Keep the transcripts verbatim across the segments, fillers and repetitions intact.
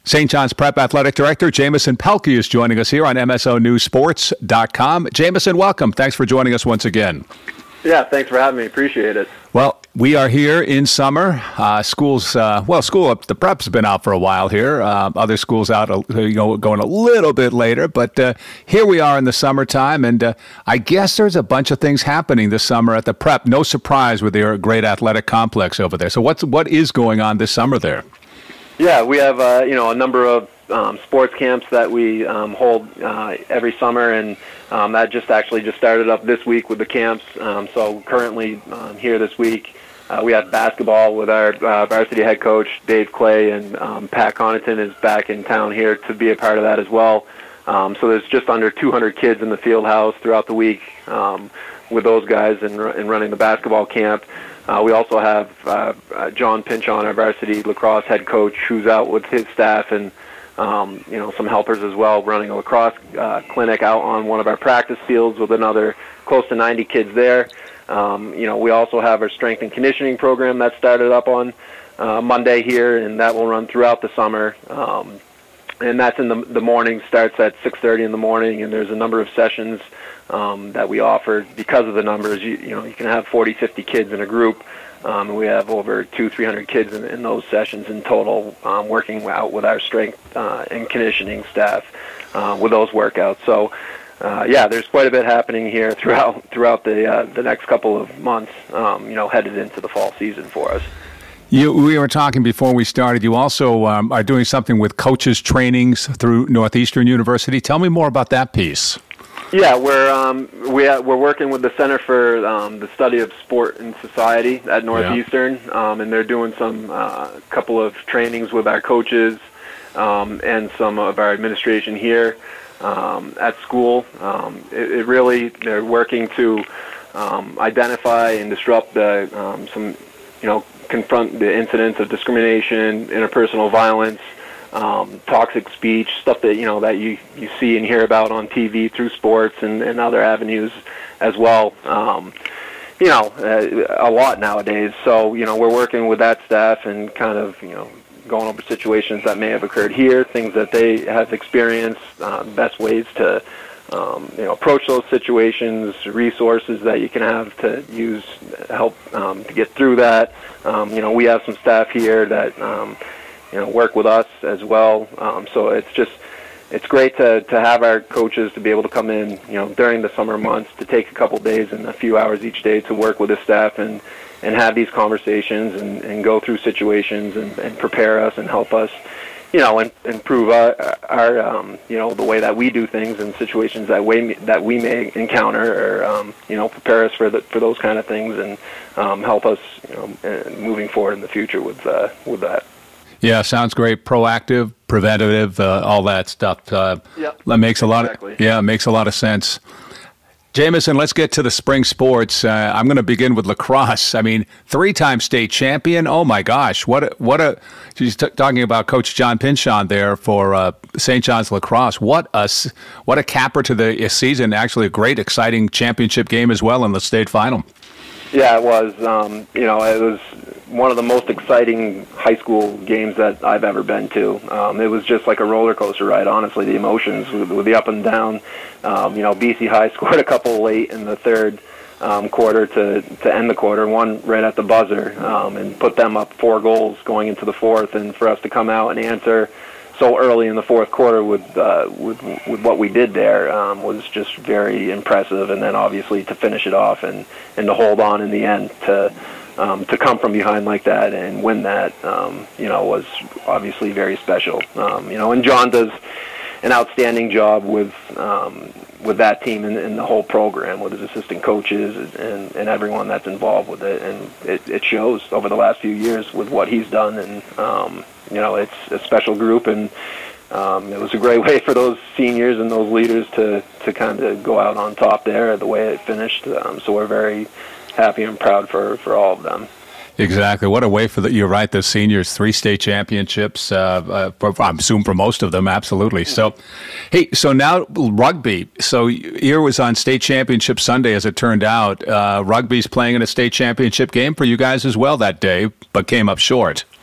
Saint John's Prep Athletic Director Jamison Pelkey is joining us here on M S O News Sports dot com. Jamison, welcome. Thanks for joining us once again. Yeah, thanks for having me. Appreciate it. Well, we are here in summer. Uh, schools, uh, well, school, the prep's been out for a while here. Uh, other schools out, uh, you know, going a little bit later. But uh, here we are in the summertime, and uh, I guess there's a bunch of things happening this summer at the prep. No surprise with their great athletic complex over there. So what's what is going on this summer there? Yeah, we have uh, you know a number of um, sports camps that we um, hold uh, every summer, and um, that just actually just started up this week with the camps. Um, so currently um, here this week, uh, we have basketball with our uh, varsity head coach Dave Clay, and um, Pat Connaughton is back in town here to be a part of that as well. Um, so there's just under two hundred kids in the field house throughout the week um, with those guys and, and running the basketball camp. Uh, we also have uh, uh, John Pinchon, our varsity lacrosse head coach, who's out with his staff and um, you know some helpers as well, running a lacrosse uh, clinic out on one of our practice fields with another close to ninety kids there. Um, you know, we also have our strength and conditioning program that started up on uh, Monday here, and that will run throughout the summer. Um, and that's in the the morning, starts at six thirty in the morning, and there's a number of sessions Um, that we offer because of the numbers. You, you know, you can have forty, fifty kids in a group. Um, and we have over two, three hundred kids in, in those sessions in total, um, working out with our strength uh, and conditioning staff uh, with those workouts. So, uh, yeah, there's quite a bit happening here throughout throughout the uh, the next couple of months. Um, you know, headed into the fall season for us. You, we were talking before we started. You also um, are doing something with coaches trainings through Northeastern University. Tell me more about that piece. Yeah, we're um, we ha- we're working with the Center for um, the Study of Sport and Society at Northeastern, yeah. um, and they're doing some uh, couple of trainings with our coaches um, and some of our administration here um, at school. Um, it, it really they're working to um, identify and disrupt the um, some you know confront the incidents of discrimination, interpersonal violence. Um, toxic speech, stuff that you know that you, you see and hear about on T V through sports and, and other avenues as well. Um, you know, uh, a lot nowadays. So you know, we're working with that staff and kind of you know going over situations that may have occurred here, things that they have experienced, uh, best ways to um, you know approach those situations, resources that you can have to use help um, to get through that. Um, you know, we have some staff here that. Um, you know, work with us as well. Um, so it's just, it's great to, to have our coaches to be able to come in, you know, during the summer months to take a couple days and a few hours each day to work with the staff and, and have these conversations and, and go through situations and, and prepare us and help us, you know, and improve our, our um, you know, the way that we do things in situations that we, that we may encounter or, um, you know, prepare us for the, for those kind of things and um, help us, you know, moving forward in the future with, uh, with that. Yeah, sounds great. Proactive, preventative, uh, all that stuff. Uh, yep, that makes a exactly. lot. Of, yeah, it makes a lot of sense. Jamison, let's get to the spring sports. Uh, I'm going to begin with lacrosse. I mean, three-time state champion. Oh my gosh, what a, what a! She's t- talking about Coach John Pinchon there for uh, Saint John's lacrosse. What a what a capper to the season. Actually, a great, exciting championship game as well in the state final. Yeah, it was. Um, you know, it was one of the most exciting high school games that I've ever been to. Um, it was just like a roller coaster ride, honestly, the emotions with, with the up and down. Um, you know, B C High scored a couple late in the third um, quarter to, to end the quarter, one right at the buzzer, um, and put them up four goals going into the fourth. And for us to come out and answer so early in the fourth quarter with uh, with, with what we did there um, was just very impressive. And then obviously to finish it off and, and to hold on in the end to um, to come from behind like that and win that, um, you know, was obviously very special. Um, you know, and John does an outstanding job with um, with that team and, and the whole program with his assistant coaches and, and everyone that's involved with it. And it, it shows over the last few years with what he's done. And, um, you know, it's a special group, and um, it was a great way for those seniors and those leaders to, to kind of go out on top there the way it finished. Um, so we're very happy and proud for, for all of them. Exactly. What a way for the, you're right, the seniors, three state championships, uh, uh, for, I'm assuming for most of them, absolutely. So, hey, so now rugby. So here was on state championship Sunday, as it turned out. Uh, rugby's playing in a state championship game for you guys as well that day, but came up short.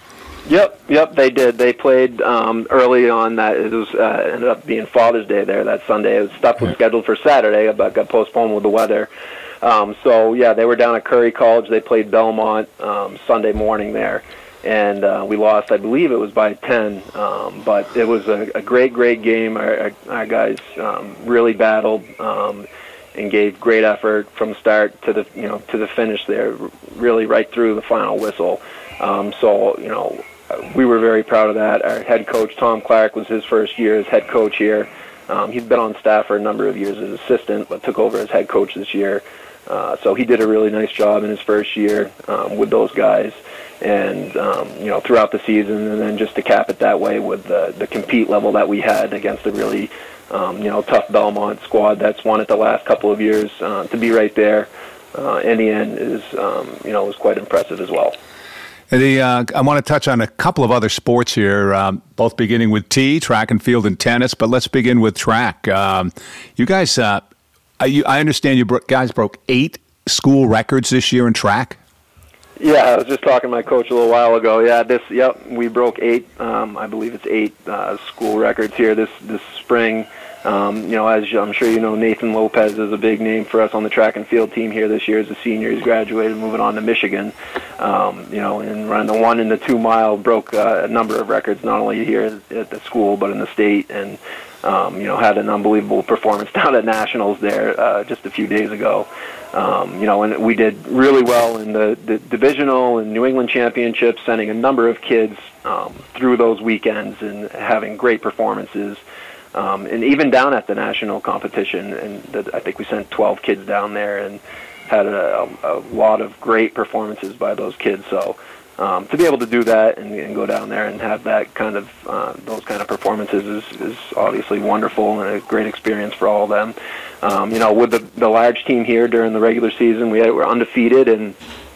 Yep, yep, they did. They played um, early on. That it was uh, ended up being Father's Day there that Sunday. It was, stuff was scheduled for Saturday, but got postponed with the weather. Um, so yeah, they were down at Curry College. They played Belmont um, Sunday morning there, and uh, we lost. I believe it was by ten, um, but it was a, a great, great game. Our, our, our guys um, really battled um, and gave great effort from start to the you know to the finish there, really right through the final whistle. Um, so you know. We were very proud of that. Our head coach, Tom Clark, was his first year as head coach here. Um, he's been on staff for a number of years as assistant, but took over as head coach this year. Uh, so he did a really nice job in his first year um, with those guys, and um, you know throughout the season, and then just to cap it that way with the, the compete level that we had against a really um, you know tough Belmont squad that's won it the last couple of years. Uh, to be right there uh, in the end is um, you know was quite impressive as well. The, uh, I want to touch on a couple of other sports here, um, both beginning with T, track and field and tennis, but let's begin with track. Um, you guys, uh, I, you, I understand you bro- guys broke eight school records this year in track? Yeah, I was just talking to my coach a little while ago. Yeah, this, yep, we broke eight, um, I believe it's eight uh, school records here this, this spring. Um, you know, as I'm sure you know, Nathan Lopez is a big name for us on the track and field team here this year as a senior. He's graduated, moving on to Michigan. Um, you know, and running the one and the two mile, broke uh, a number of records, not only here at the school but in the state, and um, you know, had an unbelievable performance down at nationals there uh, just a few days ago. Um, you know, and we did really well in the, the divisional and New England championships, sending a number of kids um, through those weekends and having great performances. Um, and even down at the national competition, and the, I think we sent twelve kids down there and had a, a, a lot of great performances by those kids. So um, to be able to do that and, and go down there and have that kind of uh, those kind of performances is, is obviously wonderful and a great experience for all of them. Um, you know, with the, the large team here during the regular season, we had, were undefeated, and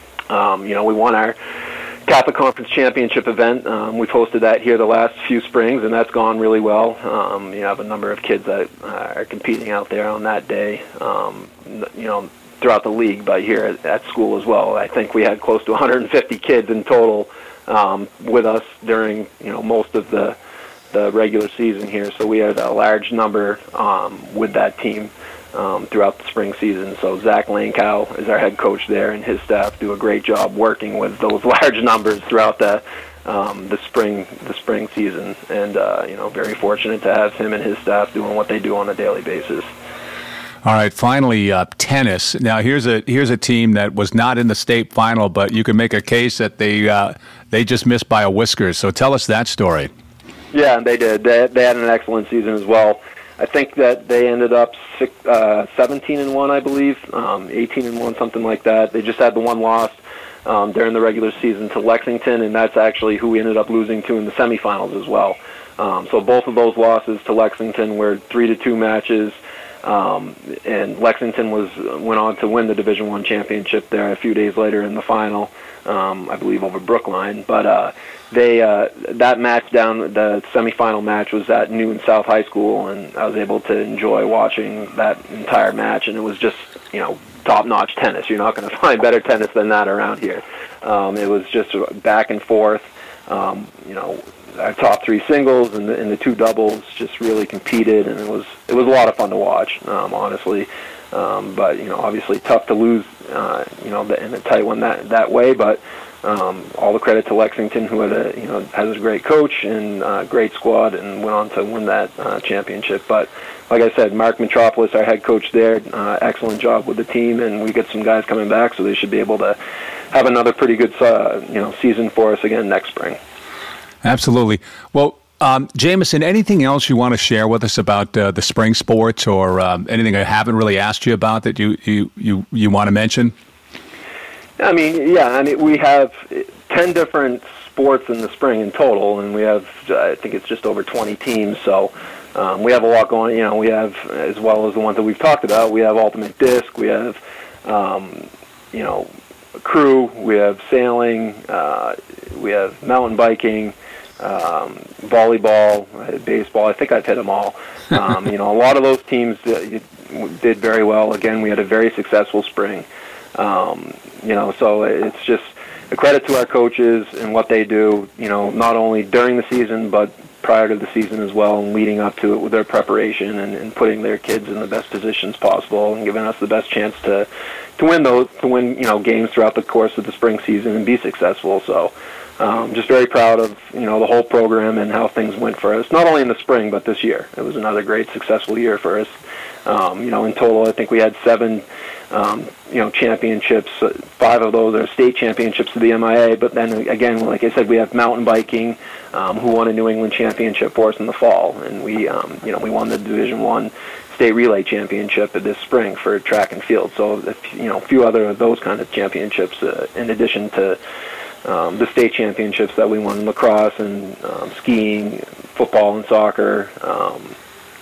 um, you know we won our Catholic Conference Championship event. Um, we've hosted that here the last few springs, and that's gone really well. Um, you have a number of kids that uh, are competing out there on that day, um, you know, throughout the league, but here at, at school as well. I think we had close to one hundred fifty kids in total um, with us during, you know, most of the, the regular season here. So we had a large number um, with that team. Um, throughout the spring season. So Zach Lankow is our head coach there, and his staff do a great job working with those large numbers throughout the um, the spring the spring season. And uh, you know, very fortunate to have him and his staff doing what they do on a daily basis. All right, finally, uh, tennis. Now here's a here's a team that was not in the state final, but you can make a case that they uh, they just missed by a whisker. So tell us that story. Yeah, they did. They, they had an excellent season as well. I think that they ended up six, uh, seventeen and one, I believe, um, eighteen and one, something like that. They just had the one loss um, during the regular season to Lexington, and that's actually who we ended up losing to in the semifinals as well. Um, so both of those losses to Lexington were three to two matches, um, and Lexington was went on to win the Division One championship there a few days later in the final, um, I believe over Brookline. But uh, they uh, that match down, the semifinal match was at Newton South High School, and I was able to enjoy watching that entire match, and it was just, you know, top-notch tennis. You're not going to find better tennis than that around here. Um, it was just back and forth. Um, you know, our top three singles and the, and the two doubles just really competed, and it was it was a lot of fun to watch, um, honestly. Um, but you know, obviously tough to lose, uh, you know, in a tight one that that way. But um, all the credit to Lexington, who had a you know has a great coach and uh, great squad, and went on to win that uh, championship. But like I said, Mark Metropolis, our head coach there, uh, excellent job with the team, and we get some guys coming back, so they should be able to have another pretty good uh, you know season for us again next spring. Absolutely. Well, um, Jamison, anything else you want to share with us about uh, the spring sports, or um, anything I haven't really asked you about that you, you, you, you want to mention? I mean, yeah, I mean, we have ten different sports in the spring in total, and we have, I think it's just over twenty teams, so um, we have a lot going. You know, we have, as well as the ones that we've talked about, we have ultimate disc, we have, um, you know, crew, we have sailing, uh, we have mountain biking, um, volleyball, baseball. I think I've hit them all. Um, you know, a lot of those teams did very well. Again, we had a very successful spring. Um, you know, so it's just a credit to our coaches and what they do, you know, not only during the season, but prior to the season as well, and leading up to it with their preparation and, and putting their kids in the best positions possible and giving us the best chance to to win those to win you know games throughout the course of the spring season and be successful. So um, just very proud of you know the whole program and how things went for us, not only in the spring but this year. It was another great successful year for us. Um, you know, in total, I think we had seven um, you know championships. Five of those are state championships to the M I A. But then again, like I said, we have mountain biking, um, who won a New England championship for us in the fall, and we um, you know we won the Division One state relay championship this spring for track and field. So you know a few other of those kind of championships, uh, in addition to um, the state championships that we won in lacrosse and um, skiing, football and soccer. Um,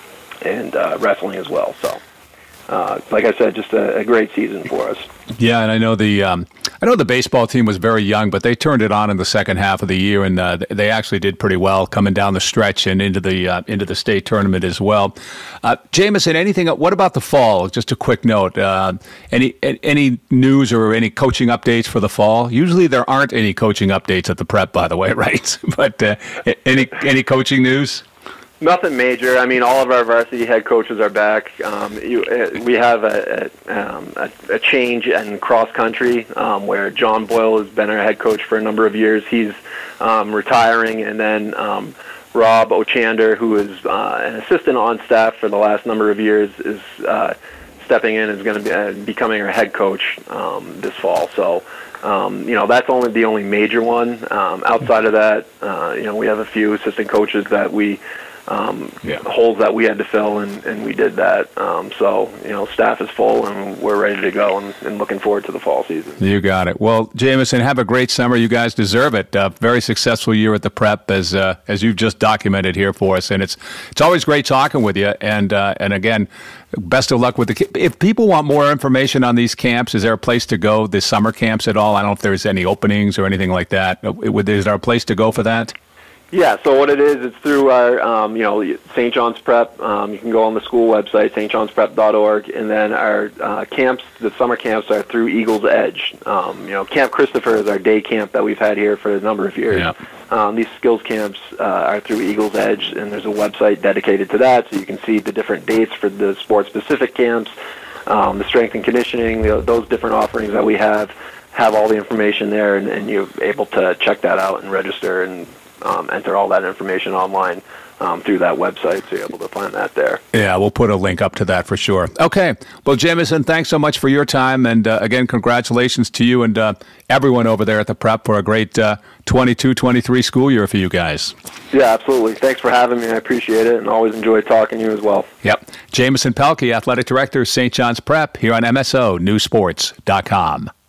and uh, wrestling as well. So, uh, like I said, just a, a great season for us. Yeah, and I know the um, I know the baseball team was very young, but they turned it on in the second half of the year, and uh, they actually did pretty well coming down the stretch and into the uh, into the state tournament as well. Uh, Jamison, anything? What about the fall? Just a quick note. Uh, any any news or any coaching updates for the fall? Usually there aren't any coaching updates at the Prep, by the way, right? But uh, any any coaching news? Nothing major. I mean, all of our varsity head coaches are back. Um, you, uh, we have a, a, um, a, a change in cross country um, where John Boyle has been our head coach for a number of years. He's um, retiring, and then um, Rob Ochander, who is uh, an assistant on staff for the last number of years, is uh, stepping in. Is going to be uh, becoming our head coach um, this fall. So. Um, you know, that's only the only major one. Um, outside of that, uh, you know, we have a few assistant coaches that we, um, yeah. holes that we had to fill, and, and we did that. Um, so, you know, staff is full, and we're ready to go, and, and looking forward to the fall season. You got it. Well, Jamison, have a great summer. You guys deserve it. Uh, very successful year at the Prep, as uh, as you've just documented here for us, and it's it's always great talking with you. And uh, and again, best of luck with the. If people want more information on these camps, is there a place to go? The summer camps at all? I don't know if there's any openings or anything like that. Is there a place to go for that? Yeah, so what it is, it's through our, um, you know, Saint John's Prep. Um, you can go on the school website, st johns prep dot org, and then our uh, camps, the summer camps, are through Eagles Edge. Um, you know, Camp Christopher is our day camp that we've had here for a number of years. Yeah. Um, these skills camps uh, are through Eagles Edge, and there's a website dedicated to that, so you can see the different dates for the sport-specific camps, um, the strength and conditioning, the, those different offerings that we have, have all the information there, and, and you're able to check that out and register and Um, enter all that information online um, through that website, so you're able to find that there. Yeah, we'll put a link up to that for sure. Okay. Well, Jamison, thanks so much for your time. And uh, again, congratulations to you and uh, everyone over there at the Prep for a great uh, twenty-two twenty-three school year for you guys. Yeah, absolutely. Thanks for having me. I appreciate it, and always enjoy talking to you as well. Yep. Jamison Pelkey, Athletic Director, Saint John's Prep, here on M S O News Sports dot com.